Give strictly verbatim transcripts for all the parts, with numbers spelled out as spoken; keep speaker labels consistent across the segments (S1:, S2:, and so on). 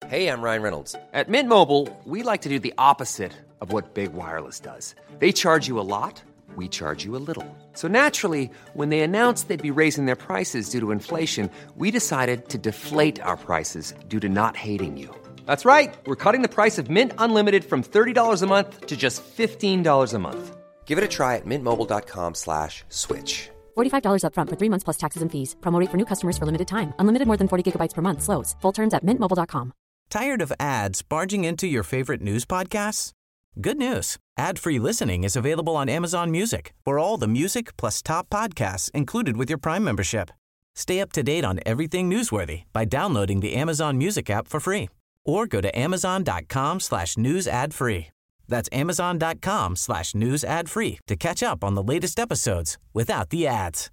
S1: Hey, I'm Ryan Reynolds. At Mint Mobile, we like to do the opposite of what Big Wireless does. They charge you a lot, we charge you a little. So naturally, when they announced they'd be raising their prices due to inflation, we decided to deflate our prices due to not hating you. That's right. We're cutting the price of Mint Unlimited from thirty dollars a month to just fifteen dollars a month. Give it a try at mintmobile.com slash switch.
S2: forty-five dollars up front for three months plus taxes and fees. Promo rate for new customers for limited time. Unlimited more than forty gigabytes per month. Slows full terms at mint mobile dot com.
S3: Tired of ads barging into your favorite news podcasts? Good news. Ad-free listening is available on Amazon Music for all the music plus top podcasts included with your Prime membership. Stay up to date on everything newsworthy by downloading the Amazon Music app for free or go to amazon.com slash news ad free. That's amazon.com slash news ad free to catch up on the latest episodes without the ads.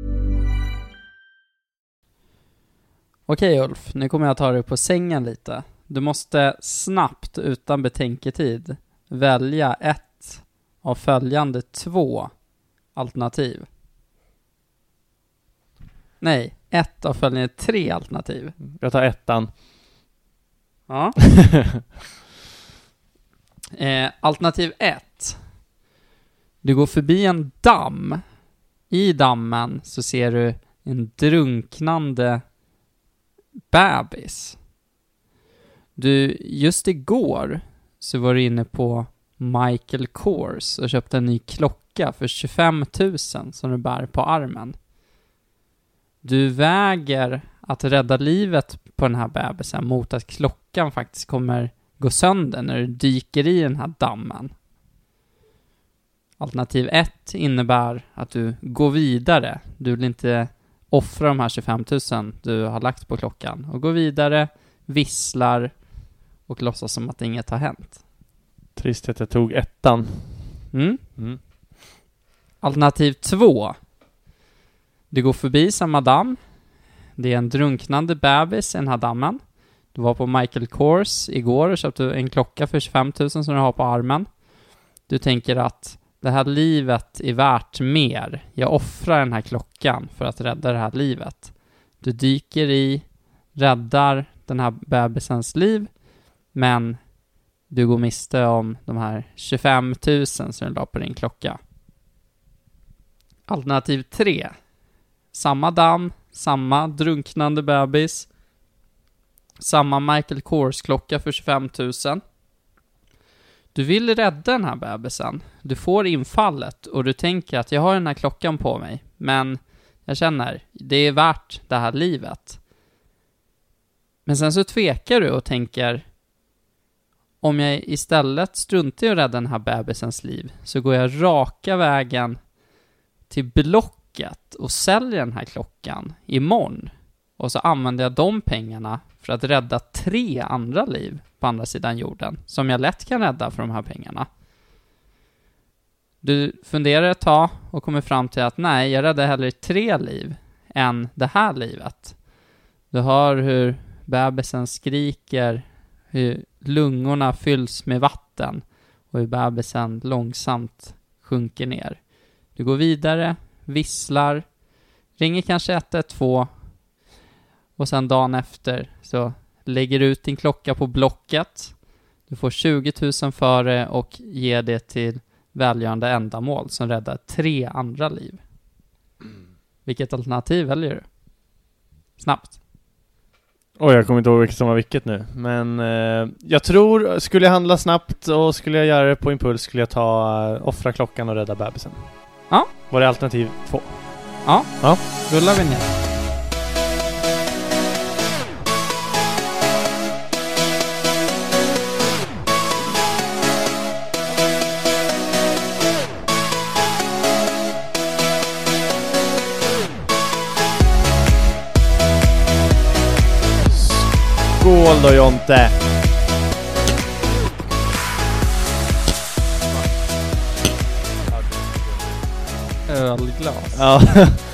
S4: Okej Ulf, nu kommer jag ta dig på sängen lite. Du måste snabbt, utan betänketid, välja ett av följande två alternativ. Nej, ett av följande tre alternativ.
S5: Jag tar ettan.
S4: Ja. eh, alternativ ett. Du går förbi en damm. I dammen så ser du en drunknande bebis. Du, just igår så var du inne på Michael Kors och köpte en ny klocka för tjugofem tusen som du bär på armen. Du väger att rädda livet på den här bebisen mot att klockan faktiskt kommer gå sönder när du dyker i den här dammen. Alternativ ett innebär att du går vidare. Du vill inte offra de här tjugofem tusen du har lagt på klockan och går vidare, visslar och låtsas som att inget har hänt.
S5: Trist att jag tog ettan.
S4: Mm.
S5: Mm.
S4: Alternativ två. Du går förbi samma damm. Det är en drunknande bebis i den här dammen. Du var på Michael Kors igår och köpte en klocka för tjugofem tusen som du har på armen. Du tänker att det här livet är värt mer. Jag offrar den här klockan för att rädda det här livet. Du dyker i, räddar den här bebisens liv, men du går miste om de här tjugofem tusen som du la på din klocka. Alternativ tre. Samma damm, samma drunknande bebis, samma Michael Kors-klocka för tjugofem tusen. Du vill rädda den här bebisen. Du får infallet och du tänker att jag har den här klockan på mig, men jag känner, det är värt det här livet. Men sen så tvekar du och tänker, om jag istället struntar i att rädda den här bebisens liv så går jag raka vägen till Blocket och säljer den här klockan imorgon. Och så använder jag de pengarna för att rädda tre andra liv på andra sidan jorden som jag lätt kan rädda för de här pengarna. Du funderar ett tag och kommer fram till att nej, jag räddar hellre tre liv än det här livet. Du hör hur bebisen skriker, hur lungorna fylls med vatten och hur bebisen långsamt sjunker ner. Du går vidare, visslar, ringer kanske ett ett två och sen dagen efter så lägger du ut din klocka på Blocket. Du får tjugo tusen för det och ger det till välgörande ändamål som räddar tre andra liv. Vilket alternativ väljer du? Snabbt.
S5: Oj, jag kommer inte ihåg vilket som var vilket nu. Men eh, jag tror, skulle jag handla snabbt och skulle jag göra det på impuls skulle jag ta uh, offra klockan och rädda bebisen.
S4: Ja.
S5: Var det alternativ två?
S4: Ja,
S5: ja.
S4: Rullar vi ner.
S5: Skål då, Jonte!
S4: Ölglas.
S5: Ja.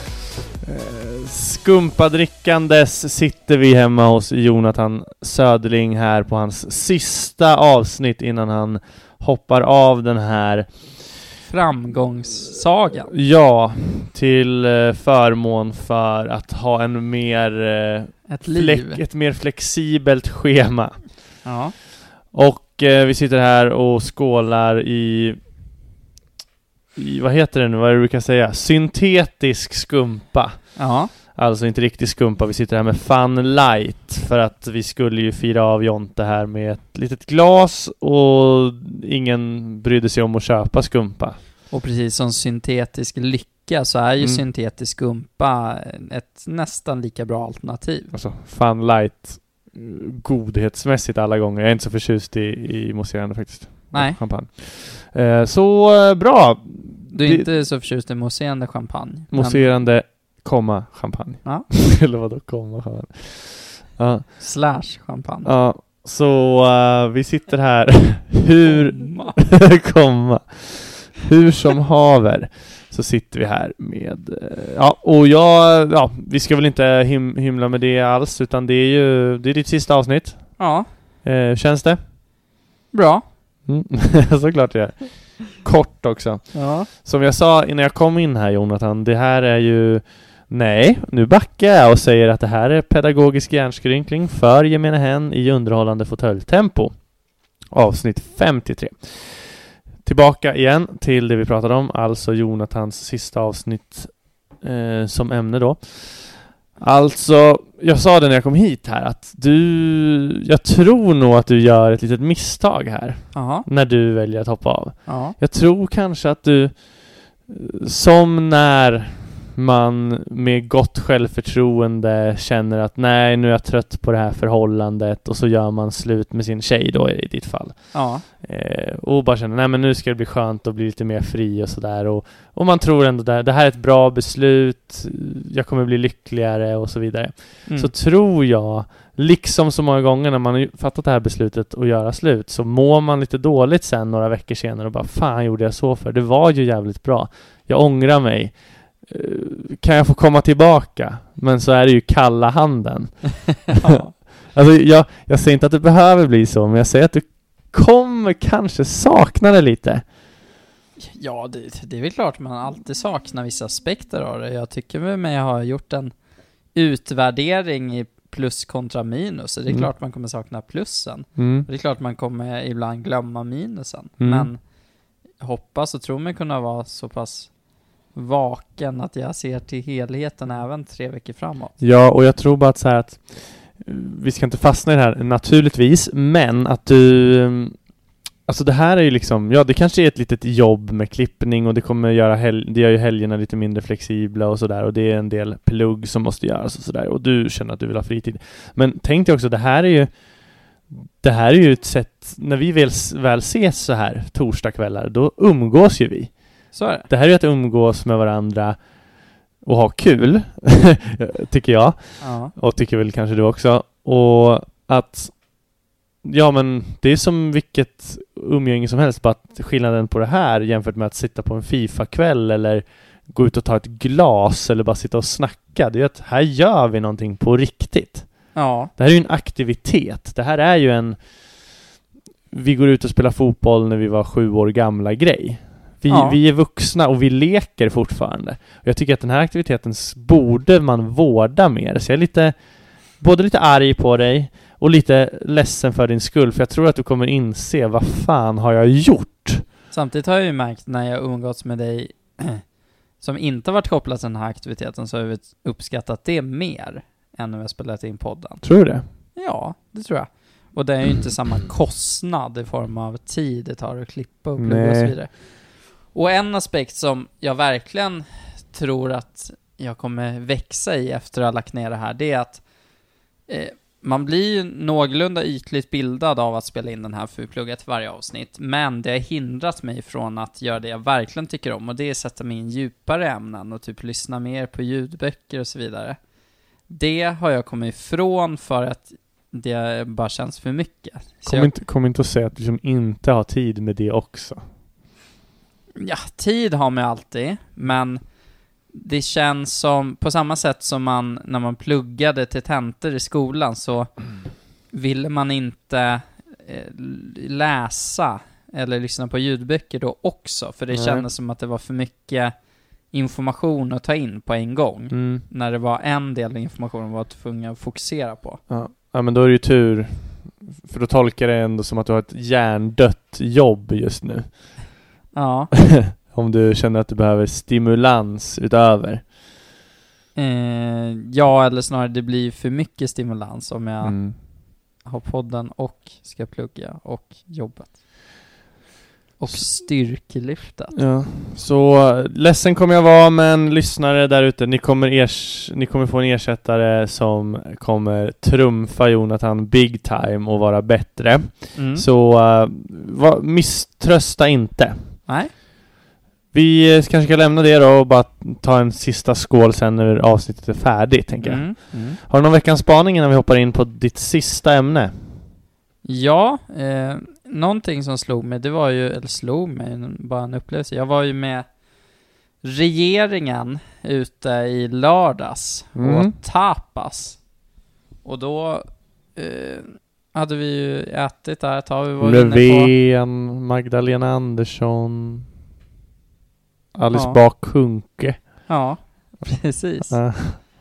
S5: Skumpadrickandes sitter vi hemma hos Jonathan Söderling här på hans sista avsnitt innan han hoppar av den här
S4: framgångssagan.
S5: Ja, till förmån för att ha en mer
S4: ett
S5: flex,
S4: liv.
S5: ett mer flexibelt schema.
S4: Ja.
S5: Och eh, vi sitter här och skålar i, i, vad heter det nu, vad är det du kan säga? Syntetisk skumpa.
S4: Ja.
S5: Alltså inte riktigt skumpa, vi sitter här med Fun Light för att vi skulle ju fira av Jonte här med ett litet glas och ingen brydde sig om att köpa skumpa.
S4: Och precis som syntetisk lycka så är ju
S5: Mm.
S4: syntetisk skumpa ett nästan lika bra alternativ.
S5: Alltså Fun Light godhetsmässigt alla gånger. Jag är inte så förtjust i, i mousserande faktiskt.
S4: Nej.
S5: Champagne. Eh, så eh, bra.
S4: Du är
S5: Det-
S4: inte så förtjust i mousserande champagne. men-
S5: Mousserande, komma, champagne.
S4: Ja.
S5: Eller vadå, komma, champagne. Ja,
S4: Slash champagne.
S5: ja. Så uh, vi sitter här hur
S4: Komma.
S5: komma hur som haver så sitter vi här med uh, ja, och jag ja, vi ska väl inte him- himla med det alls, utan det är ju det är ditt sista avsnitt.
S4: Ja,
S5: Uh, känns det?
S4: bra.
S5: Mm. Såklart det är. Kort också.
S4: Ja.
S5: Som jag sa innan jag kom in här, Jonathan, det här är ju... Nej, nu backar jag och säger att det här är pedagogisk hjärnskrynkling för gemene hen i underhållande fåtöljtempo. Avsnitt femtiotre. Tillbaka igen till det vi pratade om, alltså Jonathans sista avsnitt eh, som ämne då. Alltså, jag sa det när jag kom hit här att du... Jag tror nog att du gör ett litet misstag här
S4: Jaha.
S5: när du väljer att hoppa av.
S4: Ja.
S5: Jag tror kanske att du, som när man med gott självförtroende känner att nej, nu är jag trött på det här förhållandet, och så gör man slut med sin tjej då i ditt fall.
S4: Ja.
S5: Eh, och bara känner, nej men nu ska det bli skönt och bli lite mer fri och sådär. Och, och man tror ändå det, det här är ett bra beslut, jag kommer bli lyckligare och så vidare.
S4: Mm.
S5: Så tror jag, liksom så många gånger när man har fattat det här beslutet att göra slut, så mår man lite dåligt sen några veckor senare och bara, fan gjorde jag så för? Det var ju jävligt bra. Jag ångrar mig. Uh, kan jag få komma tillbaka? Men så är det ju kalla handen.
S4: Ja.
S5: Alltså jag, jag säger inte att det behöver bli så, men jag säger att du kommer kanske sakna det lite.
S4: Ja, det, det är väl klart man alltid saknar vissa aspekter av det. Jag tycker med mig jag har gjort en utvärdering i plus kontra minus. Så det är
S5: Mm.
S4: klart man kommer sakna plussen.
S5: Mm.
S4: Det är klart man kommer ibland glömma minusen.
S5: Mm.
S4: Men jag hoppas och tror mig kunna vara så pass vaken att jag ser till helheten även tre veckor framåt.
S5: Ja, och jag tror bara att så här att uh, vi ska inte fastna i det här naturligtvis, men att du um, alltså det här är ju liksom, ja det kanske är ett litet jobb med klippning och det kommer göra hel- det gör ju helgerna lite mindre flexibla och sådär, och det är en del plugg som måste göras och sådär, och du känner att du vill ha fritid. Men tänk dig också, det här är ju det här är ju ett sätt, när vi väl, väl ses så här torsdagskvällar, då umgås ju vi.
S4: Så är det.
S5: Det här är ju att umgås med varandra och ha kul, tycker jag.
S4: Ja.
S5: Och tycker väl kanske du också. Och att, ja men det är som vilket umgänge som helst, bara att skillnaden på det här jämfört med att sitta på en FIFA-kväll eller gå ut och ta ett glas eller bara sitta och snacka, det är att här gör vi någonting på riktigt.
S4: Ja.
S5: Det här är ju en aktivitet. Det här är ju en, vi går ut och spelar fotboll när vi var sju år gamla grej. Vi,
S4: Ja.
S5: vi är vuxna och vi leker fortfarande. Och jag tycker att den här aktiviteten borde man vårda mer. Så jag är lite, både lite arg på dig och lite ledsen för din skull. För jag tror att du kommer inse, vad fan har jag gjort?
S4: Samtidigt har jag ju märkt när jag umgåtts med dig som inte varit kopplat till den här aktiviteten, så har jag uppskattat det mer än när vi har spelat in podden.
S5: Tror du det?
S4: Ja, det tror jag. Och det är ju inte samma kostnad i form av tid det tar att klippa och plugga och så
S5: Nej.
S4: vidare. Och en aspekt som jag verkligen tror att jag kommer växa i efter att ha lagt ner det här, det är att eh, man blir ju någorlunda ytligt bildad av att spela in den här för plugget varje avsnitt, men det har hindrat mig från att göra det jag verkligen tycker om, och det är att sätta mig in djupare ämnen och typ lyssna mer på ljudböcker och så vidare. Det har jag kommit ifrån för att det bara känns för mycket. Så
S5: Kom,
S4: jag,
S5: inte, kom inte att säga att du liksom inte har tid med det också.
S4: ja, tid har man alltid, men det känns som, på samma sätt som man, när man pluggade till tentor i skolan, så ville man inte eh, läsa eller lyssna på ljudböcker då också, för det
S5: Nej.
S4: kändes som att det var för mycket information att ta in på en gång.
S5: Mm.
S4: När det var en del av informationen var tvungen att fokusera på.
S5: Ja. Ja, men då är det ju tur För då tolkar det ändå som att du har ett hjärndött jobb just nu.
S4: Ja.
S5: Om du känner att du behöver stimulans utöver.
S4: Eh, ja, eller snarare det blir för mycket stimulans om jag
S5: Mm.
S4: har podden och ska plugga och jobbet. Och styrkelyftet.
S5: Ja. Så ledsen kommer jag vara, men lyssnare där ute, ni kommer, ers- ni kommer få en ersättare som kommer trumfa Jonathan big time och vara bättre.
S4: Mm.
S5: Så uh, va, misströsta inte.
S4: Nej.
S5: Vi kanske ska lämna det då och bara ta en sista skål sen när avsnittet är färdigt, tänker jag.
S4: Mm. Mm.
S5: Har du någon veckans spaning innan vi hoppar in på ditt sista ämne?
S4: Ja, eh, någonting som slog mig, det var ju, eller slog mig, bara en upplevelse. Jag var ju med regeringen ute i lördags
S5: Mm.
S4: och tapas. Och då eh, hade vi ju ätit där ett tag. Vi var inne på...
S5: Löfven, Magdalena Andersson, Alice
S4: Ja.
S5: Bah Kuhnke.
S4: Ja, precis.
S5: Ja.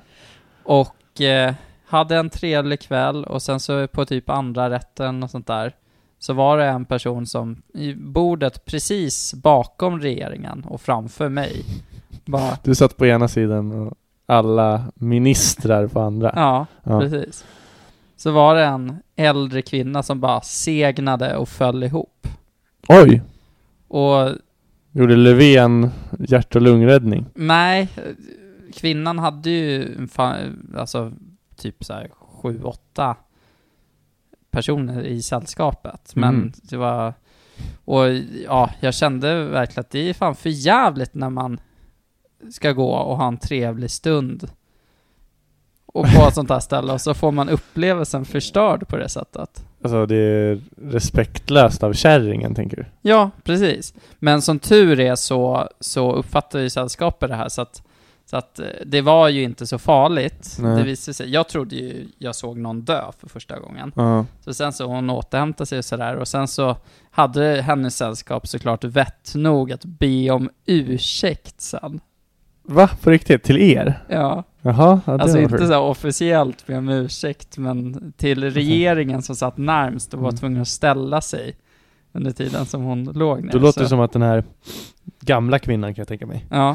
S4: Och eh, hade en trevlig kväll och sen så på typ andra rätten och sånt där så var det en person som i bordet precis bakom regeringen och framför mig bara,
S5: Du satt på ena sidan och alla ministrar på andra.
S4: ja,
S5: Ja.
S4: precis. Så var det en äldre kvinna som bara segnade och föll ihop.
S5: Oj!
S4: Och
S5: Gjorde Löfven hjärt- och lungräddning?
S4: nej, kvinnan hade ju en fa- alltså typ så här sju, åtta personer i sällskapet. Men
S5: Mm.
S4: det var... Och ja, jag kände verkligen att det är fan för jävligt när man ska gå och ha en trevlig stund och på ett sånt här ställe och så får man upplevelsen förstörd på det sättet.
S5: Alltså det är respektlöst av kärringen, tänker du?
S4: Ja, precis. Men som tur är så, så uppfattar ju sällskapet det här så att, så att eh, det var ju inte så farligt.
S5: Nej.
S4: Det visade sig. Jag trodde ju jag såg någon dö för första gången.
S5: Ja.
S4: Så sen så hon återhämtade sig och sådär. Och sen så hade hennes sällskap såklart vett nog att be om ursäkt sen.
S5: Va? På riktigt? Till er?
S4: Ja,
S5: Jaha, ja, det
S4: alltså
S5: var
S4: inte
S5: sjukt.
S4: så här officiellt be om ursäkt, men till regeringen som satt närmst och var
S5: Mm.
S4: tvungen att ställa sig under tiden som hon låg ner.
S5: Då låter
S4: så.
S5: det som att den här gamla kvinnan, kan jag tänka mig.
S4: Ja,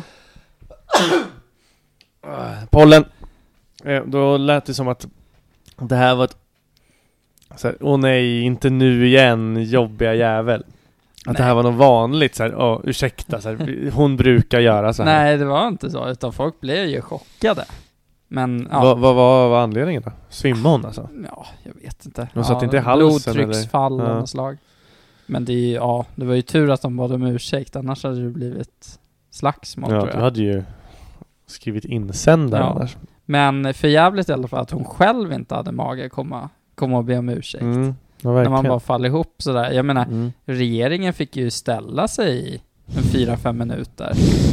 S5: Pollen. Eh, Då lät det som att det här var ett så här, åh nej, inte nu igen, jobbiga jävel. Att
S4: Nej.
S5: det här var något vanligt så här, åh, ursäkta så här, hon brukar göra så här.
S4: nej det var inte så, utan folk blev ju chockade. Men ja,
S5: Vad vad var vad anledningen då? Svimmade hon alltså?
S4: ja jag vet inte.
S5: Hon
S4: ja,
S5: satt inte i halsen,
S4: blodtrycksfall
S5: eller?
S4: av
S5: Ja.
S4: något slag. Men det är ju, ja, det var ju tur att de bad om ursäkt, annars hade det blivit slagsmål,
S5: Ja,
S4: tror
S5: du
S4: jag.
S5: hade ju skrivit insändare
S4: Ja.
S5: annars.
S4: Men för jävligt i alla fall att hon själv inte hade mage komma, komma och be om ursäkt.
S5: Mm, ja,
S4: När
S5: verkligen.
S4: man bara faller ihop sådär. Jag menar,
S5: Mm.
S4: regeringen fick ju ställa sig i en fyra, fem minuter.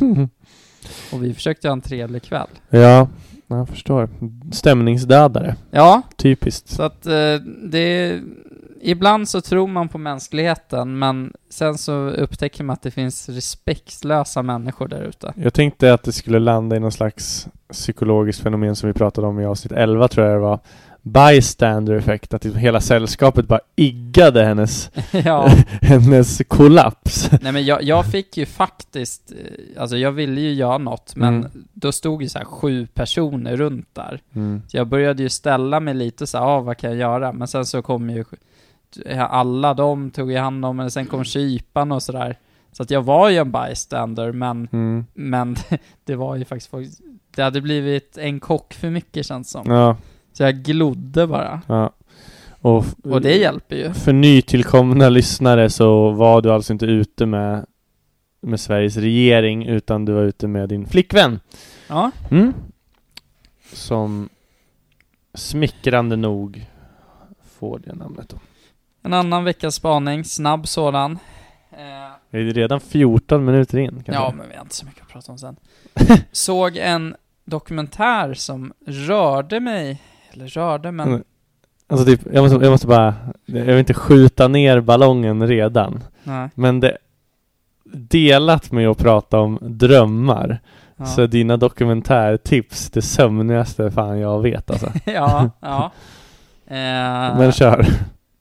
S4: Och vi försökte ha en trevlig kväll.
S5: Ja, jag förstår. Stämningsdödare.
S4: Ja,
S5: Typiskt.
S4: så att eh, det... Ibland så tror man på mänskligheten, men sen så upptäcker man att det finns respektlösa människor där ute.
S5: Jag tänkte att det skulle landa i någon slags psykologiskt fenomen som vi pratade om i avsnitt elva, tror jag det var. Bystander effekt, att hela sällskapet bara iggade hennes
S4: Ja.
S5: hennes kollaps.
S4: Nej, men jag, jag fick ju faktiskt, eh, alltså jag ville ju göra något, men
S5: Mm.
S4: då stod ju så här sju personer runt där.
S5: Mm.
S4: Så jag började ju ställa mig lite så här, ah, vad kan jag göra? Men sen så kom ju alla de tog jag hand om, men sen kom kypan och sådär. Så att jag var ju en bystander, men,
S5: Mm.
S4: men det var ju faktiskt folk, det hade blivit en kock för mycket, känns som.
S5: Ja,
S4: Så jag glodde bara.
S5: ja. Och, f-
S4: Och det hjälper ju.
S5: för nytillkomna lyssnare så var du alltså inte ute med med Sveriges regering, utan du var ute med din flickvän.
S4: Ja.
S5: Mm. Som smickrande nog får det namnet då.
S4: En annan veckans spaning, snabb sådan. Eh,
S5: Det är redan fjorton minuter in, kanske.
S4: ja, men vi har inte så mycket att prata om sen. Såg en dokumentär som rörde mig, eller rörde, men
S5: Mm. Alltså typ, jag måste, jag måste bara, jag vill inte skjuta ner ballongen redan.
S4: nej.
S5: Men det delat med att prata om drömmar,
S4: Ja.
S5: så är dina dokumentärtips det sömnigaste fan jag vet alltså.
S4: ja, ja. Eh,
S5: Men kör.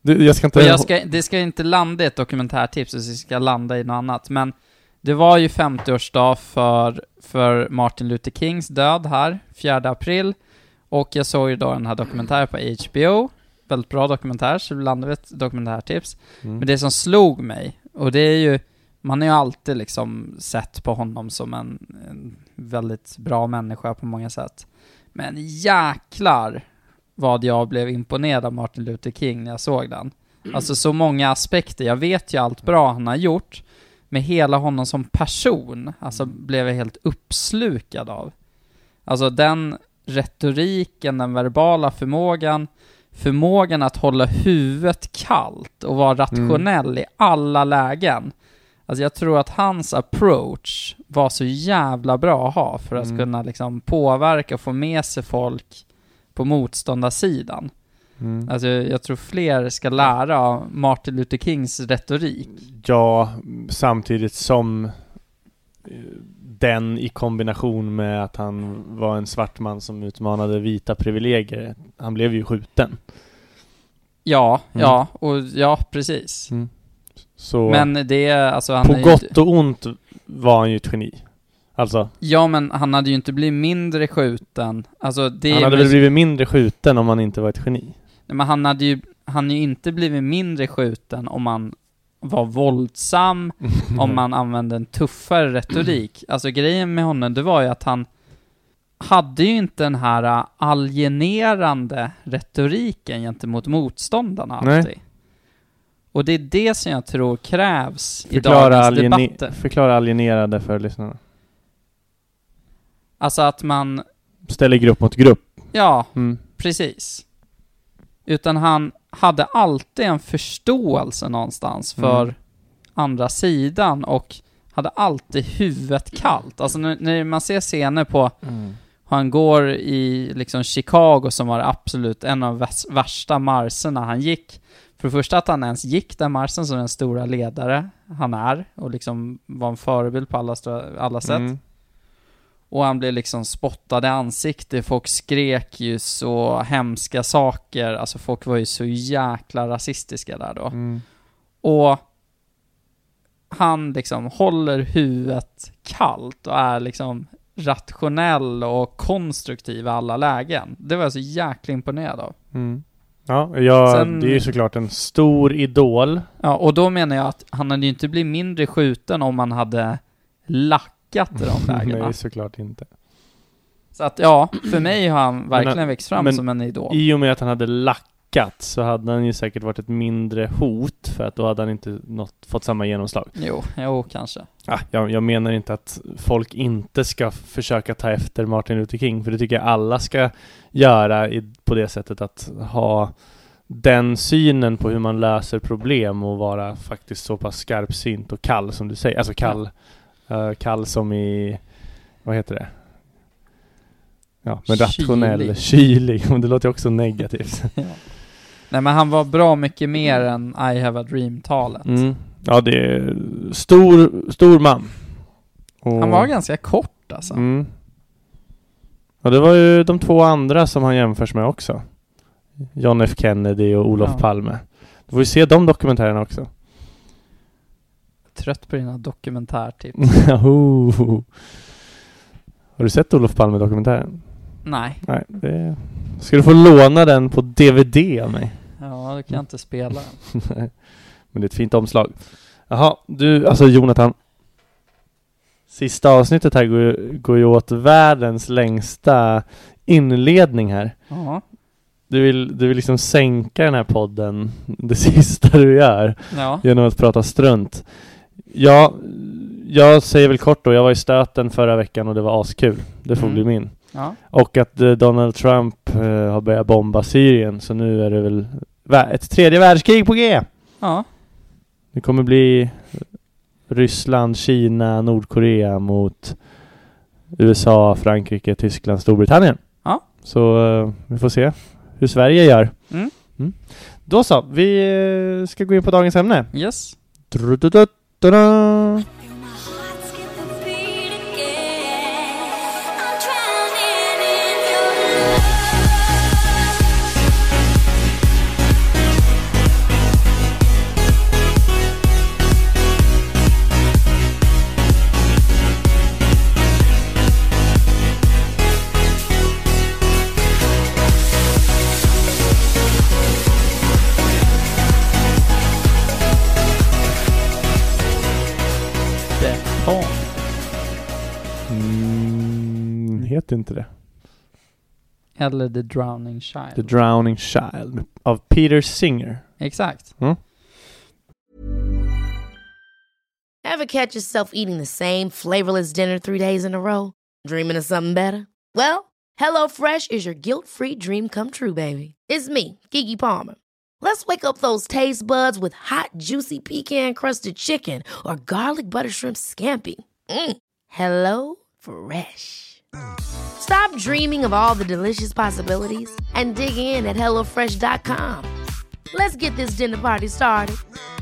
S5: Du, jag ska inte...
S4: Och jag ska, det ska inte landa i ett dokumentärtips, det ska landa i något annat. Men det var ju femtioårsdag för, för Martin Luther Kings död här, fjärde april. Och jag såg ju då den här dokumentären på H B O. Väldigt bra dokumentär, så det landade ett dokumentärtips. Mm. Men det som slog mig, och det är ju, man har ju alltid liksom sett på honom som en, en väldigt bra människa på många sätt. Men jäklar vad jag blev imponerad av Martin Luther King när jag såg den. Alltså så många aspekter. Jag vet ju allt bra han har gjort. Med hela honom som person. Alltså blev jag helt uppslukad av. Alltså den retoriken, den verbala förmågan. Förmågan att hålla huvudet kallt och vara rationell mm. i alla lägen. Alltså jag tror att hans approach var så jävla bra att ha för att mm. kunna liksom påverka och få med sig folk på motståndarsidan. Mm. Alltså jag tror fler ska lära av Martin Luther Kings retorik.
S5: Ja, samtidigt som den i kombination med att han var en svart man som utmanade vita privilegier. Han blev ju skjuten.
S4: Ja,
S5: mm.
S4: ja, och ja, precis.
S5: Mm. Så
S4: men det är alltså han
S5: på
S4: är
S5: gott
S4: ju,
S5: och ont var han ju ett geni. Alltså.
S4: Ja, men han hade ju inte blivit mindre skjuten. Alltså det
S5: han hade
S4: väl
S5: väl blivit mindre skjuten om han inte var ett geni.
S4: Nej, men han hade ju han hade ju inte blivit mindre skjuten om man var våldsam, om man använde en tuffare retorik. Alltså grejen med honom, det var ju att han hade ju inte den här alienerande retoriken gentemot motståndarna alltid. Nej. Och det är det som jag tror krävs
S5: förklara
S4: i dagens
S5: aliene-
S4: debatter.
S5: Förklara alienerade för lyssnarna.
S4: Alltså att man
S5: ställer grupp mot grupp.
S4: Ja,
S5: mm.
S4: precis. Utan han hade alltid en förståelse någonstans för mm. andra sidan och hade alltid huvudet kallt. Alltså när, när man ser scener på mm. hur han går i liksom Chicago som var absolut en av värsta marscherna han gick. För det första att han ens gick den marschen som den stora ledare han är och liksom var en förebild på alla, alla sätt. Mm. Och han blev liksom spottad i ansiktet. Folk skrek ju så hemska saker. Alltså folk var ju så jäkla rasistiska där då. Mm. Och han liksom håller huvudet kallt och är liksom rationell och konstruktiv i alla lägen. Det var jag så jäkla imponerad av.
S5: Mm. Ja, jag,
S4: Sen,
S5: det är ju såklart en stor idol.
S4: Ja, och då menar jag att han hade ju inte blivit mindre skjuten om man hade lackat i de lägena.
S5: Nej, såklart inte.
S4: Så att ja, för mig har han verkligen
S5: men,
S4: växt fram
S5: men
S4: som en idol.
S5: I och med att han hade lackat så hade han ju säkert varit ett mindre hot för att då hade han inte något, fått samma genomslag.
S4: Jo, jo kanske.
S5: Ah, jag, jag menar inte att folk inte ska försöka ta efter Martin Luther King, för det tycker jag alla ska göra i, på det sättet att ha den synen på hur man löser problem och vara faktiskt så pass skarpsynt och kall som du säger. Alltså kall, ja. uh, kall som i, vad heter det? Ja, men rationell, kylig. Men det låter också negativt.
S4: Ja. Nej, men han var bra mycket mer än I have a dream-talet.
S5: Mm. Ja, det är stor, stor man. Och
S4: han var ganska kort alltså.
S5: Mm. Ja, det var ju de två andra som han jämförs med också. John F. Kennedy och Olof ja. Palme. Du får ju se de dokumentärerna också.
S4: Trött på dina dokumentärtips.
S5: Har du sett Olof Palme-dokumentären?
S4: Nej.
S5: Nej, det... Ska du få låna den på D V D av mig?
S4: Ja, det kan jag inte spela den.
S5: Men det är ett fint omslag. Jaha, du, alltså Jonathan. Sista avsnittet här går, går ju åt världens längsta inledning här.
S4: Ja.
S5: Du vill, du vill liksom sänka den här podden det sista du gör.
S4: Ja.
S5: Genom att prata strunt. Ja, jag säger väl kort då. Jag var i Stöten förra veckan och det var askul. Det får mm. bli min.
S4: Ja.
S5: Och att eh, Donald Trump eh, har börjat bomba Syrien. Så nu är det väl vä- ett tredje världskrig på G.
S4: Ja.
S5: Det kommer bli Ryssland, Kina, Nordkorea mot U S A, Frankrike, Tyskland, Storbritannien.
S4: Ja.
S5: Så eh, vi får se hur Sverige gör.
S4: Mm.
S5: Mm. Då så, vi eh, ska gå in på dagens ämne.
S4: Yes.
S5: Drudududududud. heter inte det.
S4: Eller The Drowning Child.
S5: The Drowning Child av Peter Singer.
S4: Exakt.
S5: Mm.
S6: Ever catch yourself eating the same flavorless dinner three days in a row? Dreaming of something better? Well, HelloFresh is your guilt-free dream come true, baby. It's me, Keke Palmer. Let's wake up those taste buds with hot, juicy pecan-crusted chicken or garlic butter shrimp scampi. Mm. Hello Fresh. Stop dreaming of all the delicious possibilities and dig in at hello fresh dot com. Let's get this dinner party started.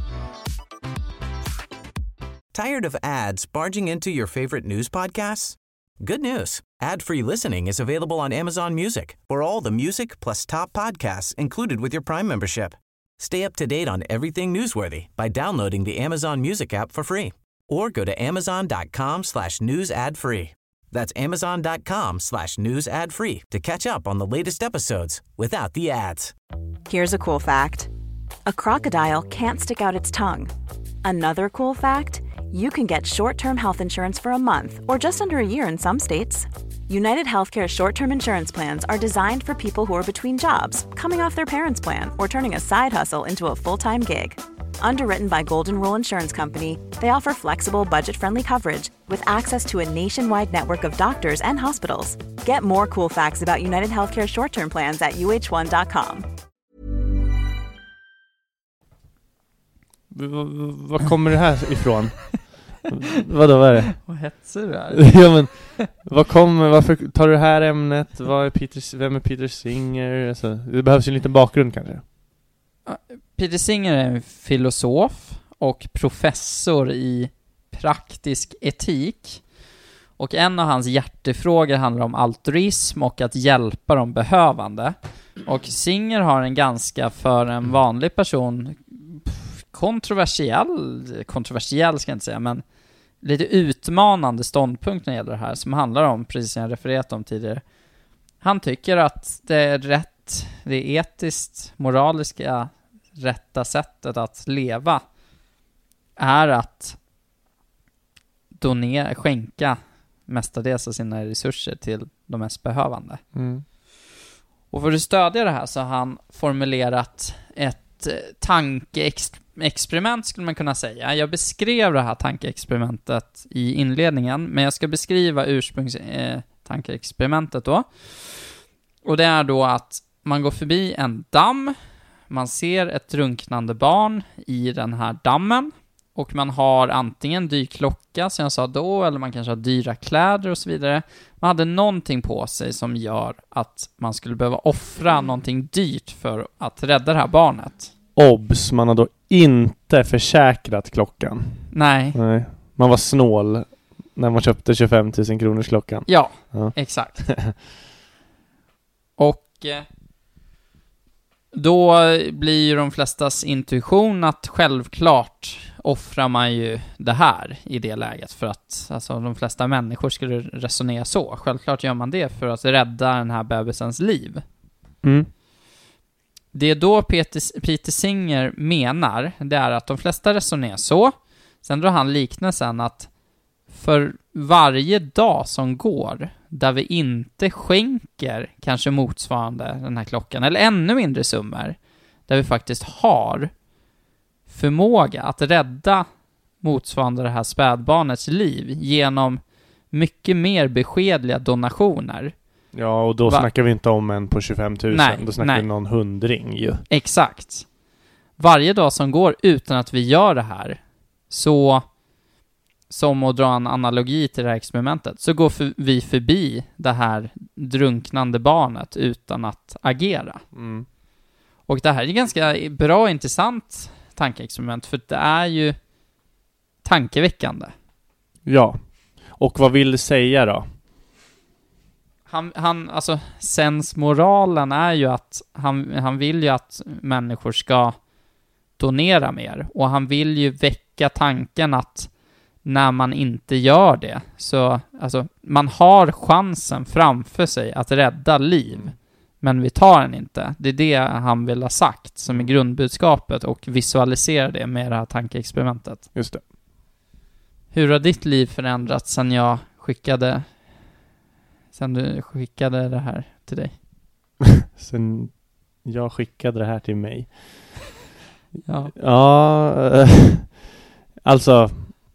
S3: Tired of ads barging into your favorite news podcasts? Good news. Ad-free listening is available on Amazon Music for all the music plus top podcasts included with your Prime membership. Stay up to date on everything newsworthy by downloading the Amazon Music app for free or go to amazon.com slash news ad free. That's amazon.com slash news ad free to catch up on the latest episodes without the ads.
S7: Here's a cool fact. A crocodile can't stick out its tongue. Another cool fact, you can get short-term health insurance for a month or just under a year in some states. United Healthcare short-term insurance plans are designed for people who are between jobs, coming off their parents' plan, or turning a side hustle into a full-time gig. Underwritten by Golden Rule Insurance Company, they offer flexible, budget-friendly coverage with access to a nationwide network of doctors and hospitals. Get more cool facts about United Healthcare short-term plans at u h one dot com.
S5: Var kommer det här ifrån? Vadå, vad är det?
S4: Vad hetsar du här?
S5: Ja, men vad kommer, varför tar du det här ämnet? Vad är Peter, vem är Peter Singer? Alltså, det behövs ju en liten bakgrund kanske.
S4: Peter Singer är en filosof och professor i praktisk etik. Och en av hans hjärtefrågor handlar om altruism och att hjälpa de behövande. Och Singer har en ganska, för en vanlig person, kontroversiell, kontroversiell ska jag inte säga, men lite utmanande ståndpunkt när det gäller det här, som handlar om, precis som jag refererat om tidigare. Han tycker att det är rätt, det är etiskt, moraliska rätta sättet att leva är att donera, skänka mestadels av sina resurser till de mest behövande.
S5: Mm.
S4: Och för att stödja det här så har han formulerat ett tankeexperiment, skulle man kunna säga. Jag beskrev det här tankeexperimentet i inledningen, men jag ska beskriva ursprungstankeexperimentet då. Och det är då att man går förbi en damm, man ser ett drunknande barn i den här dammen, och man har antingen dykklocka, som jag sa då, eller man kanske har dyra kläder och så vidare. Man hade någonting på sig som gör att man skulle behöva offra någonting dyrt för att rädda det här barnet.
S5: Obs, man har då inte försäkrat klockan.
S4: Nej.
S5: Nej. Man var snål när man köpte tjugofem tusen kronors klockan.
S4: Ja,
S5: ja.
S4: Exakt. Och eh, då blir ju de flestas intuition att självklart offrar man ju det här i det läget, för att alltså, de flesta människor skulle resonera så. Självklart gör man det för att rädda den här bebisens liv.
S5: Mm.
S4: Det är då Peter, Peter Singer menar, det är att de flesta resonerar så. Sen drar han liknelsen att för varje dag som går där vi inte skänker kanske motsvarande den här klockan, eller ännu mindre summor, där vi faktiskt har förmåga att rädda motsvarande det här spädbarnets liv genom mycket mer beskedliga donationer.
S5: Ja, och då Va? snackar vi inte om en på tjugofem tusen.
S4: Nej,
S5: då snackar
S4: nej.
S5: vi någon hundring ju.
S4: Exakt. Varje dag som går utan att vi gör det här, så som att dra en analogi till det här experimentet, så går för, vi förbi det här drunknande barnet utan att agera.
S5: Mm.
S4: Och det här är ganska bra och intressant tankeexperiment, för det är ju tankeväckande.
S5: Ja. Och vad vill du säga då?
S4: Han, han, alltså, sensmoralen är ju att han, han vill ju att människor ska donera mer. Och han vill ju väcka tanken att när man inte gör det, så alltså, man har chansen framför sig att rädda liv, men vi tar den inte. Det är det han vill ha sagt som är grundbudskapet, och visualisera det med det här tankeexperimentet.
S5: Just det. Hur
S4: Hur har ditt liv förändrats sedan jag skickade Sen du skickade det här till dig.
S5: Sen jag skickade det här till mig.
S4: Ja.
S5: Ja, alltså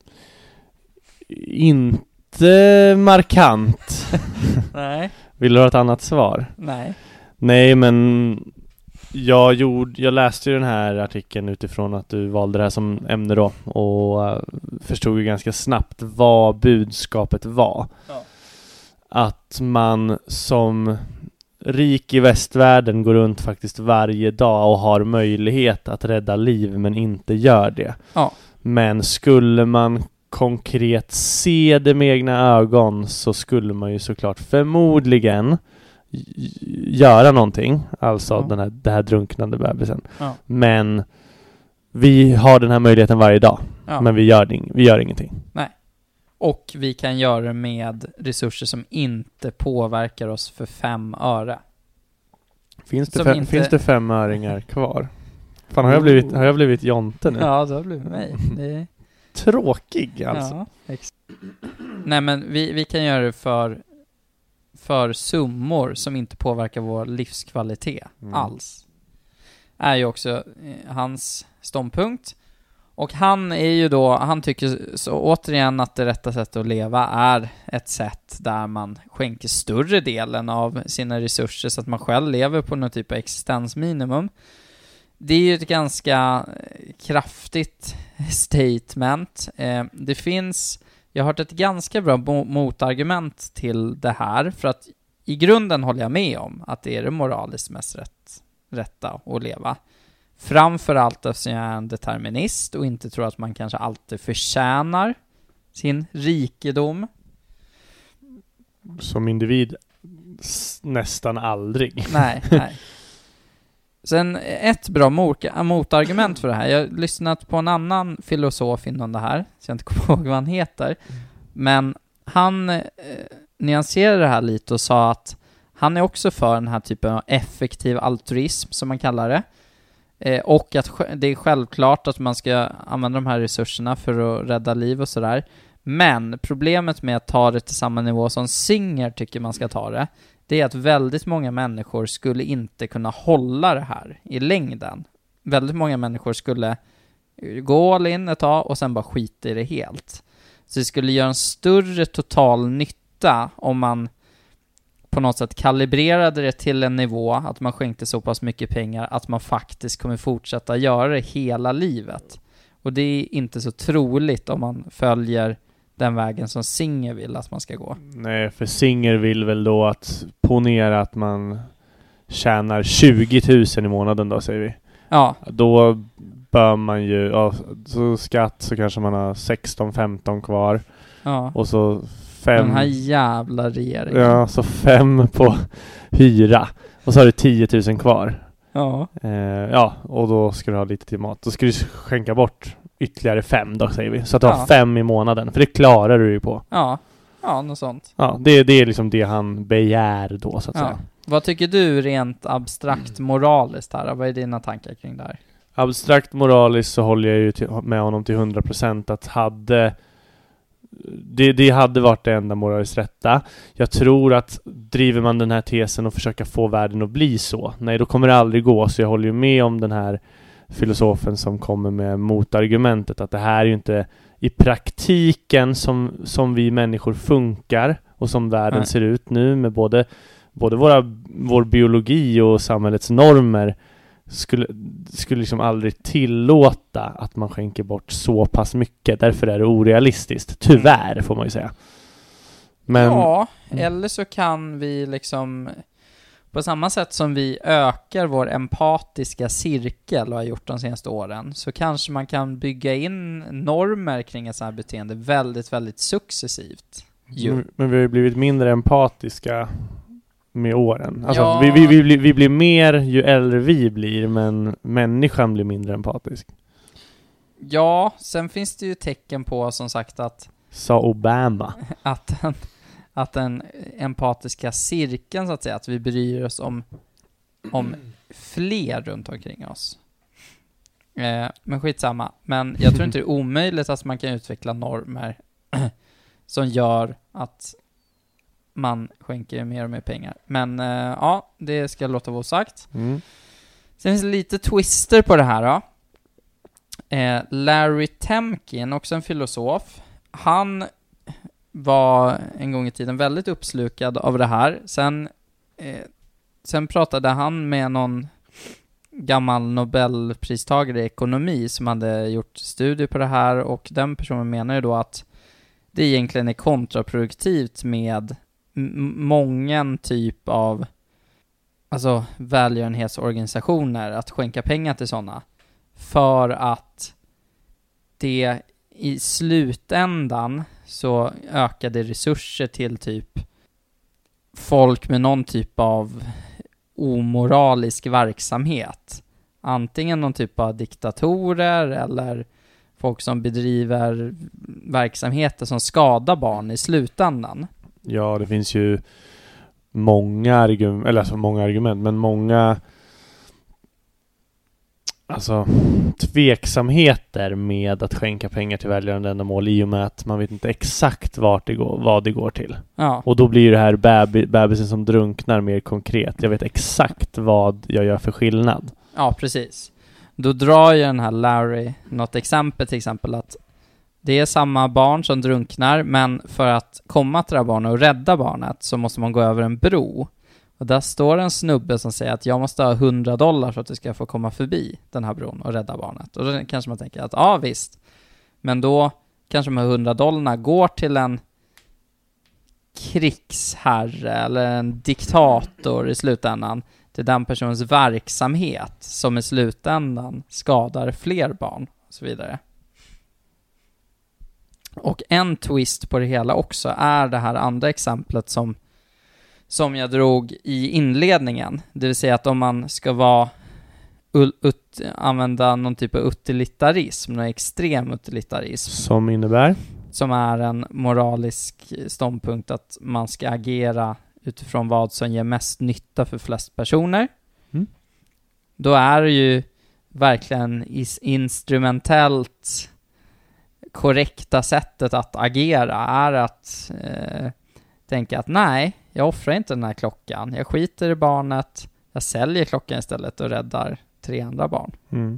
S5: inte markant.
S4: Nej.
S5: Vill du ha ett annat svar?
S4: Nej.
S5: Nej, men jag, gjorde, jag läste ju den här artikeln utifrån att du valde det här som ämne då. Och uh, förstod ju ganska snabbt vad budskapet var.
S4: Ja.
S5: Att man som rik i västvärlden går runt faktiskt varje dag och har möjlighet att rädda liv men inte gör det.
S4: Ja.
S5: Men skulle man konkret se det med egna ögon så skulle man ju såklart förmodligen göra någonting. Alltså
S4: Ja.
S5: den här, det här drunknande bebisen.
S4: Ja.
S5: Men vi har den här möjligheten varje dag.
S4: Ja.
S5: Men vi gör, ing- vi gör ingenting.
S4: Nej. Och vi kan göra det med resurser som inte påverkar oss för fem öre.
S5: Finns det,
S4: Som
S5: fem,
S4: inte-
S5: finns det femöringar kvar? Fan, har jag blivit, har jag blivit Jonte nu?
S4: Ja, det har blivit mig. Det...
S5: Tråkig alltså.
S4: Ja, ex- Nej, men vi, vi kan göra det för, för summor som inte påverkar vår livskvalitet
S5: Mm.
S4: alls. Är ju också eh, hans ståndpunkt. Och han är ju då, han tycker så återigen att det rätta sättet att leva är ett sätt där man skänker större delen av sina resurser så att man själv lever på någon typ av existensminimum. Det är ju ett ganska kraftigt statement. Eh, det finns, jag har hört ett ganska bra mo- motargument till det här, för att i grunden håller jag med om att det är det moraliskt mest rätt, rätta att leva. Framförallt eftersom jag är en determinist och inte tror att man kanske alltid förtjänar sin rikedom.
S5: Som individ s- nästan aldrig.
S4: Nej, nej. Sen ett bra mot- motargument för det här. Jag har lyssnat på en annan filosof inom det här, så jag inte kommer ihåg vad han heter. Men han eh, nyanserade det här lite och sa att han är också för den här typen av effektiv altruism, som man kallar det. Eh, och att sj- det är självklart att man ska använda de här resurserna för att rädda liv och sådär. Men problemet med att ta det till samma nivå som Singer tycker man ska ta det, det är att väldigt många människor skulle inte kunna hålla det här i längden. Väldigt många människor skulle gå all in ett tag och sen bara skita i det helt. Så det skulle göra en större total nytta om man på något sätt kalibrerade det till en nivå att man skänkte så pass mycket pengar att man faktiskt kommer fortsätta göra det hela livet. Och det är inte så troligt om man följer den vägen som Singer vill att man ska gå.
S5: Nej, för Singer vill väl då att ponera att man tjänar tjugo tusen i månaden då, säger vi.
S4: Ja,
S5: Då bör man ju, ja, så skatt så kanske man har sexton femton kvar.
S4: ja.
S5: Och så fem,
S4: Den här jävla regeringen.
S5: ja, så fem på hyra. Och så har du tio tusen kvar.
S4: Ja.
S5: Eh, ja, och då ska du ha lite till mat. Då ska du skänka bort ytterligare fem då, säger vi. Så att du
S4: Ja.
S5: har fem i månaden. För det klarar du ju på.
S4: Ja, ja, något sånt.
S5: Ja, det, det är liksom det han begär då, så att
S4: Ja.
S5: säga.
S4: Vad tycker du rent abstrakt moraliskt här? Vad är dina tankar kring det här?
S5: Abstrakt moraliskt så håller jag ju till, med honom till hundra procent att hade det, det hade varit det enda moraliskt rätta. Jag tror att driver man den här tesen och försöker få världen att bli så, nej, då kommer det aldrig gå. Så jag håller ju med om den här filosofen som kommer med motargumentet att det här är ju inte i praktiken som, som vi människor funkar och som världen
S4: Nej.
S5: ser ut nu med både, både våra, vår biologi och samhällets normer skulle, skulle liksom aldrig tillåta att man skänker bort så pass mycket. Därför är det orealistiskt. Tyvärr, får man ju säga. Men,
S4: Ja, eller så kan vi liksom på samma sätt som vi ökar vår empatiska cirkel och har gjort de senaste åren, så kanske man kan bygga in normer kring ett sådant här beteende väldigt, väldigt successivt. Jo.
S5: men, men vi har ju blivit mindre empatiska med åren. Alltså,
S4: Ja.
S5: vi, vi, vi, blir, vi blir mer ju äldre vi blir, men människan blir mindre empatisk.
S4: Ja, sen finns det ju tecken på som sagt att
S5: Sa Obama.
S4: att den, att den empatiska cirkeln så att säga, att vi bryr oss om, om fler runt omkring oss. Eh, men skitsamma. Men jag tror inte det är omöjligt att man kan utveckla normer som gör att man skänker mer och mer pengar. Men eh, ja, det ska låta vara sagt.
S5: Mm.
S4: Sen finns det lite twister på det här då. Eh, Larry Temkin, också en filosof. Han var en gång i tiden väldigt uppslukad av det här. Sen, eh, sen pratade han med någon gammal Nobelpristagare i ekonomi som hade gjort studier på det här, och den personen menar ju då att det egentligen är kontraproduktivt med m- mången typ av alltså välgörenhetsorganisationer att skänka pengar till sådana, för att det i slutändan så ökade resurser till typ folk med någon typ av omoralisk verksamhet. Antingen någon typ av diktatorer eller folk som bedriver verksamheter som skadar barn i slutändan.
S5: Ja, det finns ju många argument, eller alltså många argument, men många alltså tveksamheter med att skänka pengar till välgörande ändamål i och med att man vet inte exakt vart det går, vad det går till.
S4: Ja.
S5: Och då blir det här baby, bebisen som drunknar mer konkret. Jag vet exakt vad jag gör för skillnad.
S4: Ja, precis. Då drar ju den här Larry något exempel, till exempel att det är samma barn som drunknar, men för att komma till det här barnet och rädda barnet så måste man gå över en bro. Och där står en snubbe som säger att jag måste ha hundra dollar för att du ska få komma förbi den här bron och rädda barnet. Och då kanske man tänker att ja visst, men då kanske de här hundra dollarna går till en krigsherre eller en diktator i slutändan, till den personens verksamhet som i slutändan skadar fler barn och så vidare. Och en twist på det hela också är det här andra exemplet som som jag drog i inledningen. Det vill säga att om man ska vara ut, använda någon typ av utilitarism, någon extrem utilitarism.
S5: Som innebär?
S4: Som är en moralisk ståndpunkt att man ska agera utifrån vad som ger mest nytta för flest personer.
S5: Mm.
S4: Då är det ju verkligen is- instrumentellt korrekta sättet att agera är att eh, tänka att nej, jag offrar inte den här klockan. Jag skiter i barnet. Jag säljer klockan istället och räddar tre andra barn.
S5: Mm.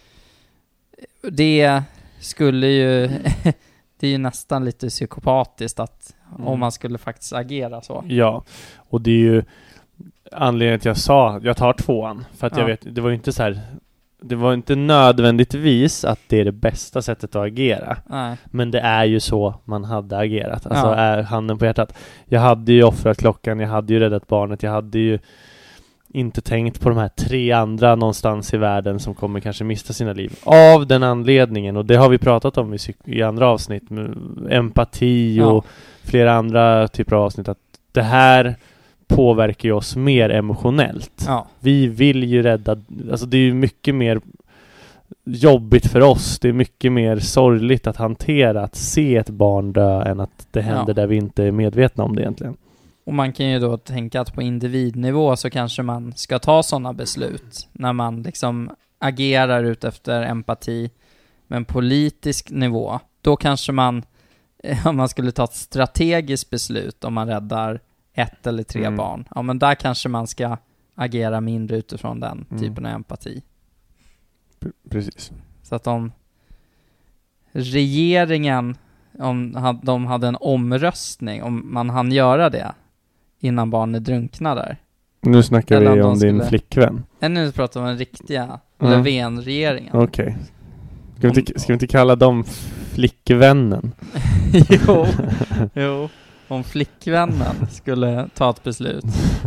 S4: Det skulle ju det är ju nästan lite psykopatiskt att mm. om man skulle faktiskt agera så.
S5: Ja, och det är ju anledningen till att jag sa jag tar tvåan. För att ja. jag vet, det var ju inte så här, det var inte nödvändigtvis att det är det bästa sättet att agera.
S4: Nej.
S5: Men det är ju så man hade agerat. Alltså
S4: ja.
S5: är handen på hjärtat. Jag hade ju offrat klockan, jag hade ju räddat barnet, jag hade ju inte tänkt på de här tre andra någonstans i världen som kommer kanske mista sina liv. Av den anledningen, och det har vi pratat om i, i andra avsnitt, med empati och ja. flera andra typer av avsnitt, att det här påverkar ju oss mer emotionellt.
S4: Ja.
S5: Vi vill ju rädda, alltså det är ju mycket mer jobbigt för oss, det är mycket mer sorgligt att hantera, att se ett barn dö än att det händer ja. där vi inte är medvetna om det egentligen.
S4: Och man kan ju då tänka att på individnivå så kanske man ska ta sådana beslut när man liksom agerar ut efter empati. Men politisk nivå, då kanske man om man skulle ta ett strategiskt beslut om man räddar ett eller tre mm. barn. Ja, men där kanske man ska agera mindre utifrån den mm. typen av empati.
S5: P- precis.
S4: Så att om regeringen, om de hade en omröstning, om man hann göra det innan barnet drunknar där.
S5: Nu snackar
S4: eller
S5: vi om, om din
S4: skulle,
S5: flickvän.
S4: Nej, nu pratar vi om den riktiga
S5: mm.
S4: Löfven-regeringen.
S5: Okej. Okay. Ska, vi inte, ska vi inte kalla dem flickvännen?
S4: jo, jo. Om flickvännen skulle ta ett beslut,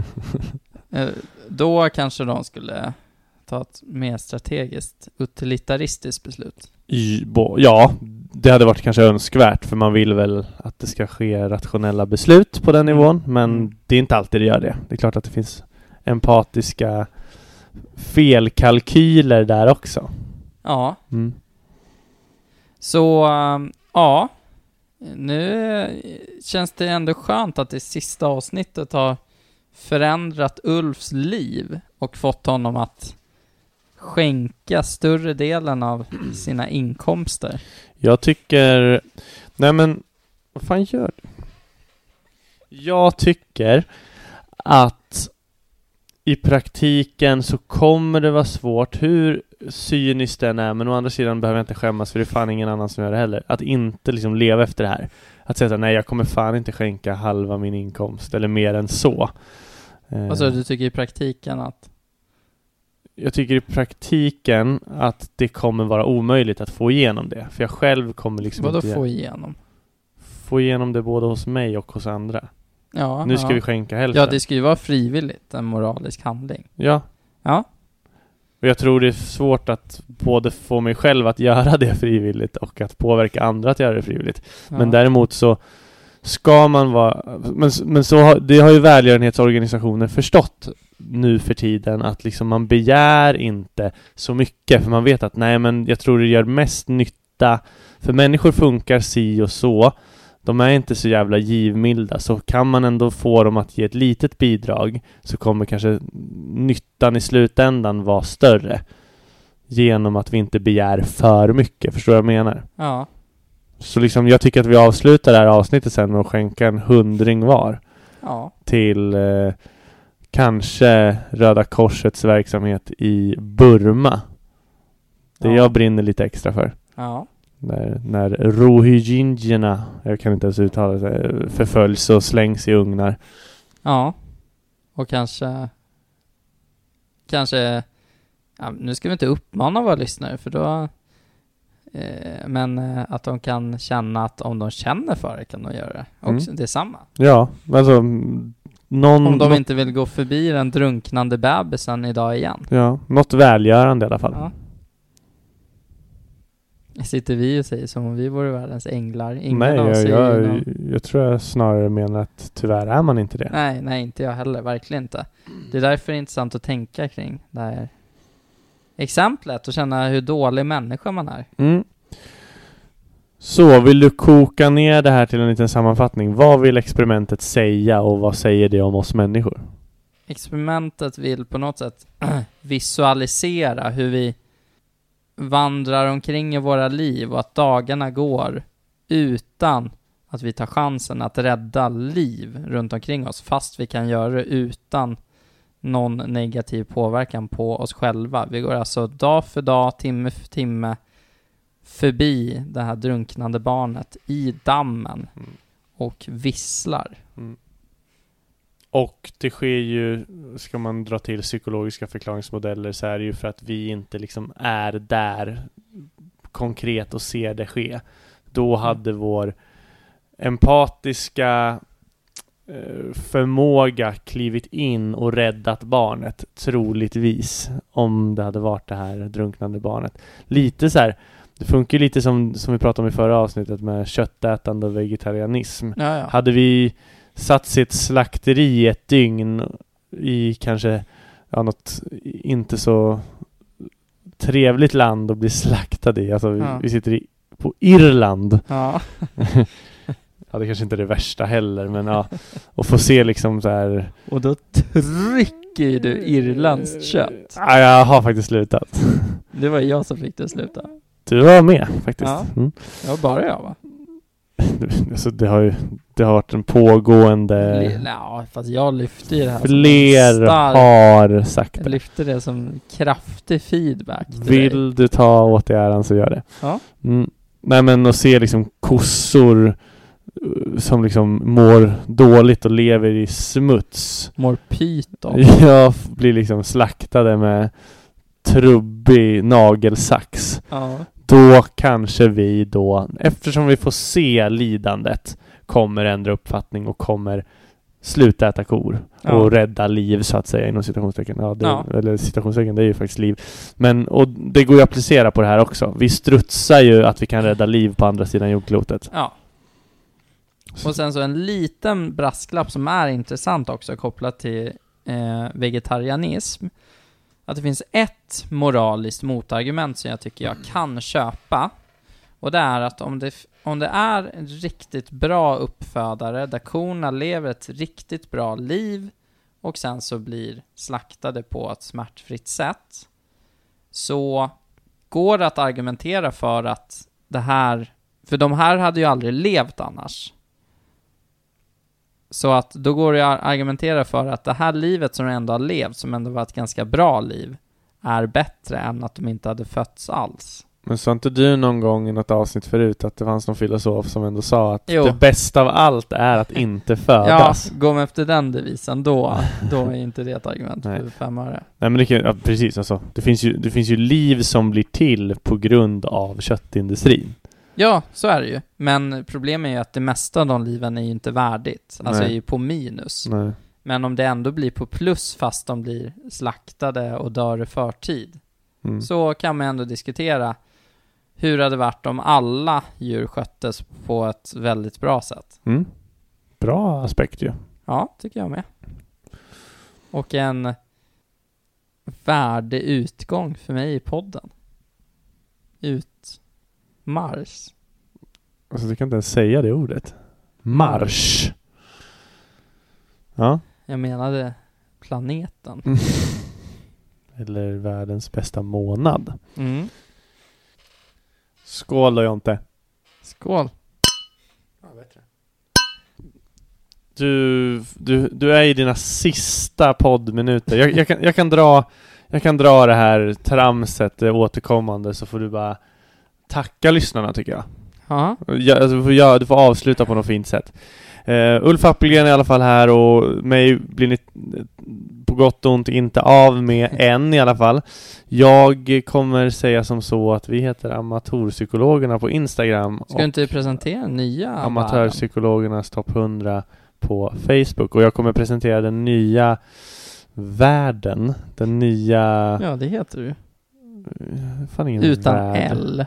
S4: då kanske de skulle ta ett mer strategiskt, utilitaristiskt beslut.
S5: Ja, det hade varit kanske önskvärt, för man vill väl att det ska ske rationella beslut på den nivån, men det är inte alltid det gör det. Det är klart att det finns empatiska felkalkyler där också.
S4: Ja.
S5: Mm.
S4: Så, ja. Nu känns det ändå skönt att det sista avsnittet har förändrat Ulfs liv och fått honom att skänka större delen av sina inkomster.
S5: Jag tycker... Nej men, vad fan gör du? Jag tycker att i praktiken så kommer det vara svårt, hur cyniskt den är, men å andra sidan behöver jag inte skämmas, för det är fan ingen annan som gör det heller, att inte liksom leva efter det här. Att säga att nej, jag kommer fan inte skänka halva min inkomst eller mer än så.
S4: Alltså du tycker i praktiken att
S5: jag tycker i praktiken att det kommer vara omöjligt att få igenom det. För jag själv kommer liksom
S4: vadå
S5: inte
S4: få igenom?
S5: Få igenom det både hos mig och hos andra.
S4: Ja,
S5: nu ska
S4: ja.
S5: vi skänka hälften.
S4: Ja, det ska ju vara frivilligt, en moralisk handling.
S5: Ja.
S4: Ja.
S5: Och jag tror det är svårt att både få mig själv att göra det frivilligt och att påverka andra att göra det frivilligt.
S4: Ja.
S5: Men däremot så ska man vara... Men, men så har, det har ju välgörenhetsorganisationer förstått nu för tiden, att liksom man begär inte så mycket, för man vet att nej, men jag tror det gör mest nytta, för människor funkar si och så, de är inte så jävla givmilda, så kan man ändå få dem att ge ett litet bidrag, så kommer kanske nyttan i slutändan vara större genom att vi inte begär för mycket. Förstår du vad jag menar?
S4: Ja.
S5: Så liksom jag tycker att vi avslutar det här avsnittet sen med att skänka en hundring var.
S4: Ja.
S5: Till eh, kanske Röda Korsets verksamhet i Burma. Det
S4: Ja.
S5: jag brinner lite extra för.
S4: Ja.
S5: När, när rohingjerna, jag kan inte ens uttala det, förföljs och slängs i ugnar.
S4: Ja. Och kanske kanske ja, nu ska vi inte uppmana våra lyssnare, för då eh, men eh, att de kan känna att om de känner för det kan de göra det. Och
S5: Mm.
S4: det är samma.
S5: Ja, alltså någon,
S4: Om de
S5: nå-
S4: inte vill gå förbi den drunknande bebisen idag igen.
S5: ja, något välgörande i alla fall.
S4: Ja. Sitter vi och säger som om vi vore världens änglar. Ingen
S5: Nej,
S4: av oss
S5: jag,
S4: säger
S5: jag,
S4: någon...
S5: jag tror jag snarare menar att tyvärr är man inte det.
S4: Nej, nej, inte jag heller. Verkligen inte. Det är därför det är intressant att tänka kring det här exemplet och känna hur dålig människa man är.
S5: Mm. Så vill du koka ner det här till en liten sammanfattning? Vad vill experimentet säga och vad säger det om oss människor?
S4: Experimentet vill på något sätt visualisera hur vi vandrar omkring i våra liv och att dagarna går utan att vi tar chansen att rädda liv runt omkring oss, fast vi kan göra det utan någon negativ påverkan på oss själva. Vi går alltså dag för dag, timme för timme förbi det här drunknande barnet i dammen
S5: Mm.
S4: och visslar.
S5: Mm. Och det sker ju, ska man dra till psykologiska förklaringsmodeller, så är det ju för att vi inte liksom är där konkret och ser det ske. Då hade vår empatiska eh, förmåga klivit in och räddat barnet, troligtvis, om det hade varit det här drunknande barnet. Lite så här, det funkar lite som, som vi pratade om i förra avsnittet med köttätande och vegetarianism.
S4: Ja, ja.
S5: Hade vi satt sitt slakteri i ett dygn i kanske ja, något inte så trevligt land och bli slaktade i. Alltså vi,
S4: Ja.
S5: vi sitter i, på Irland.
S4: Ja.
S5: Ja, det kanske inte är det värsta heller, men ja. Och få se liksom så här.
S4: Och då trycker du irländskt kött.
S5: Ja, jag har faktiskt slutat.
S4: Det var jag som fick det sluta.
S5: Du var med faktiskt.
S4: Ja.
S5: Mm.
S4: Det var bara jag, va?
S5: Alltså, det har ju det har varit en pågående...
S4: L- ja, fast jag lyfte ju det här
S5: Fler
S4: som en stark...
S5: har sagt
S4: Jag
S5: det.
S4: lyfte det som kraftig feedback till
S5: Vill
S4: dig.
S5: du ta åt dig äran så gör det.
S4: Ja.
S5: Mm. Nej, men att se liksom kossor uh, som liksom mår dåligt och lever i smuts.
S4: Mår pyton.
S5: Jag blir liksom slaktade med trubbig nagelsax.
S4: Ja.
S5: Då kanske vi då, eftersom vi får se lidandet, kommer ändra uppfattning och kommer sluta äta kor
S4: Ja.
S5: och rädda liv, så att säga, inom citationstecken. Ja, det,
S4: Ja.
S5: eller citationstecken, det är ju faktiskt liv. Men, och det går ju att applicera på det här också. Vi strutsar ju att vi kan rädda liv på andra sidan jordklotet.
S4: Ja. Och sen så en liten brasklapp som är intressant också kopplat till eh, vegetarianism. Att det finns ett moraliskt motargument som jag tycker jag kan köpa. Och det är att om det, om det är en riktigt bra uppfödare där korna lever ett riktigt bra liv och sen så blir slaktade på ett smärtfritt sätt, så går det att argumentera för att det här, för de här hade ju aldrig levt annars. Så att då går det att argumentera för att det här livet som de ändå har levt, som ändå var ett ganska bra liv, är bättre än att de inte hade fötts alls.
S5: Men sa inte du någon gång i något avsnitt förut att det fanns någon filosof som ändå sa att
S4: Jo.
S5: det bästa av allt är att inte födas?
S4: Ja, går man efter den devisen, då, då är inte det ett argument för fem öre.
S5: Nej, men det kan, ja, precis alltså. Det finns ju, det finns ju liv som blir till på grund av köttindustrin.
S4: Ja, så är det ju. Men problemet är ju att det mesta av de liven är ju inte värdigt. Alltså
S5: Nej.
S4: är ju på minus.
S5: Nej.
S4: Men om det ändå blir på plus fast de blir slaktade och dör i förtid,
S5: Mm.
S4: så kan man ändå diskutera hur det hade varit om alla djur sköttes på ett väldigt bra sätt.
S5: Mm. Bra aspekt ju.
S4: Ja, tycker jag med. Och en värdig utgång för mig i podden. Ut Mars.
S5: Alltså du kan inte ens säga det ordet. Mars. Ja.
S4: Jag menade planeten.
S5: Mm. Eller världens bästa månad.
S4: Mm.
S5: Skål då, Jonte.
S4: Skål.
S5: Du, du, du är i dina sista poddminuter. Jag, jag, kan, jag, kan dra, jag kan dra det här tramset det återkommande, så får du bara tacka lyssnarna, tycker jag.
S4: Ja.
S5: Ja, alltså, du, får, ja, du får avsluta på något fint sätt. Uh, Ulf Appelgren är i alla fall här, och mig blir ni på gott och ont inte av med än i alla fall. Jag kommer säga som så att vi heter Amatörpsykologerna på Instagram.
S4: Ska du inte presentera nya
S5: Amatörpsykologernas topp hundra på Facebook, och jag kommer presentera den nya världen, den nya...
S4: Ja, det heter du.
S5: Fan, ingen
S4: utan
S5: värld.
S4: L.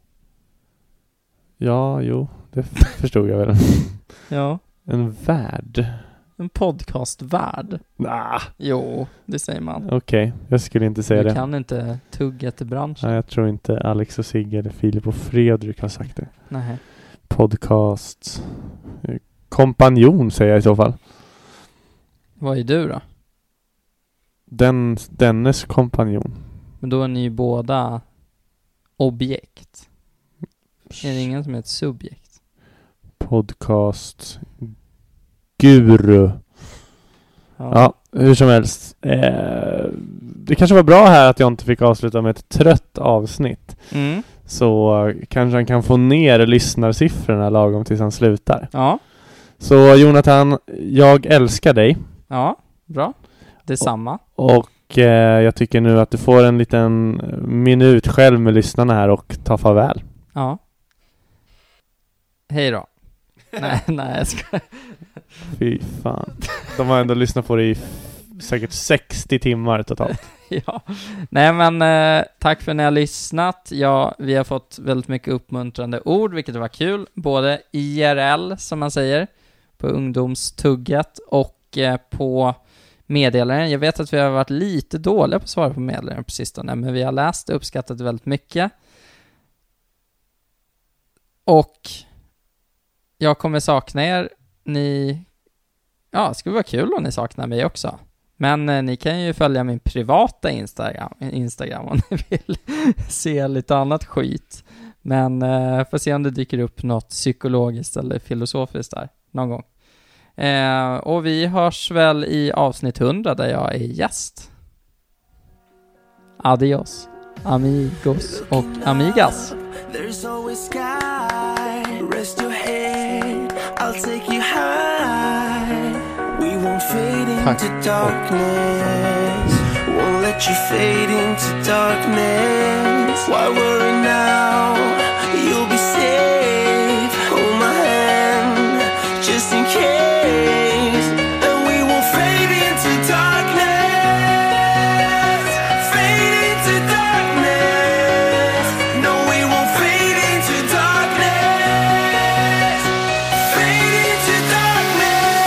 S5: Ja, jo, det förstod jag väl.
S4: Ja.
S5: En värld.
S4: En podcastvärld.
S5: Nah.
S4: Jo, det säger man.
S5: Okej, okay, jag skulle inte säga
S4: du
S5: det.
S4: Du kan inte tugga till branschen.
S5: Nej, jag tror inte Alex och Sigge eller Filip och Fredrik har sagt det.
S4: Nej.
S5: Podcast kompanjon säger jag i så fall.
S4: Vad är du då?
S5: Den, dennes kompanjon.
S4: Men då är ni ju båda objekt. Är det ingen som är ett subjekt?
S5: Podcast guru. Ja, ja hur som helst. Eh, det kanske var bra här att jag inte fick avsluta med ett trött avsnitt.
S4: Mm.
S5: Så kanske han kan få ner lyssnarsiffrorna lagom tills han slutar.
S4: Ja.
S5: Så Jonathan, jag älskar dig.
S4: Ja, bra. Detsamma.
S5: Och, och eh, jag tycker nu att du får en liten minut själv med lyssnarna här och ta farväl.
S4: Ja. Hej då. nej, nej, jag ska...
S5: Fy fan. De har ändå lyssnat på det i f- säkert sextio timmar totalt.
S4: Ja. Nej, men eh, tack för att ni har lyssnat. Ja, vi har fått väldigt mycket uppmuntrande ord, vilket var kul. Både I R L, som man säger, på ungdomstugget, och eh, på meddelaren. Jag vet att vi har varit lite dåliga på att svara på meddelaren på sistone, men vi har läst och uppskattat väldigt mycket. Och jag kommer sakna er. Ni... Ja, det skulle vara kul om ni saknar mig också. Men eh, ni kan ju följa min privata Instagram, Instagram om ni vill se lite annat skit. Men eh, får se om det dyker upp något psykologiskt eller filosofiskt där någon gång. Eh, och vi hörs väl i avsnitt hundra där jag är gäst. Adios, amigos och amigas.
S8: There's always sky. Rest your head. I'll take you high. We won't fade into darkness. Won't let you fade into darkness. Why worry now? You'll be safe. Hold my hand, just in case. And we won't fade into darkness. Fade into darkness. No, we won't fade into darkness. Fade into darkness.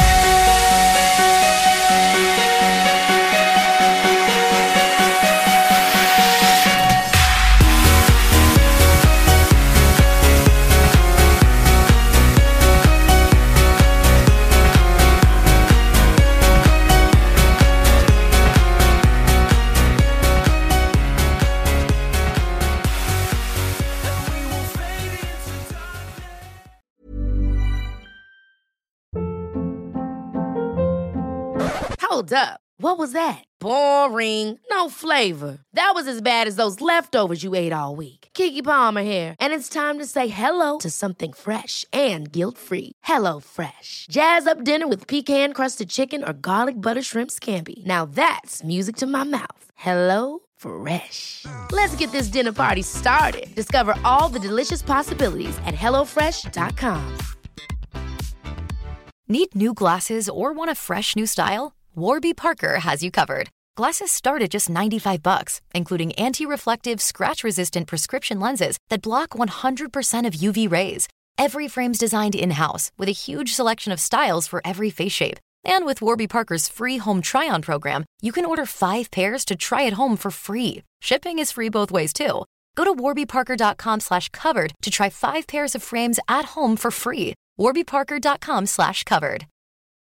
S6: Hold up. What was that? Boring. No flavor. That was as bad as those leftovers you ate all week. Keke Palmer here, and it's time to say hello to something fresh and guilt-free. Hello Fresh. Jazz up dinner with pecan-crusted chicken or garlic butter shrimp scampi. Now that's music to my mouth. Hello Fresh. Let's get this dinner party started. Discover all the delicious possibilities at hello fresh dot com.
S9: Need new glasses or want a fresh new style? Warby Parker has you covered. Glasses start at just ninety-five bucks, including anti-reflective, scratch-resistant prescription lenses that block one hundred percent of U V rays. Every frame's designed in-house with a huge selection of styles for every face shape. And with Warby Parker's free home try-on program, you can order five pairs to try at home for free. Shipping is free both ways, too. Go to warby parker dot com slash covered to try five pairs of frames at home for free. warby parker dot com slash covered.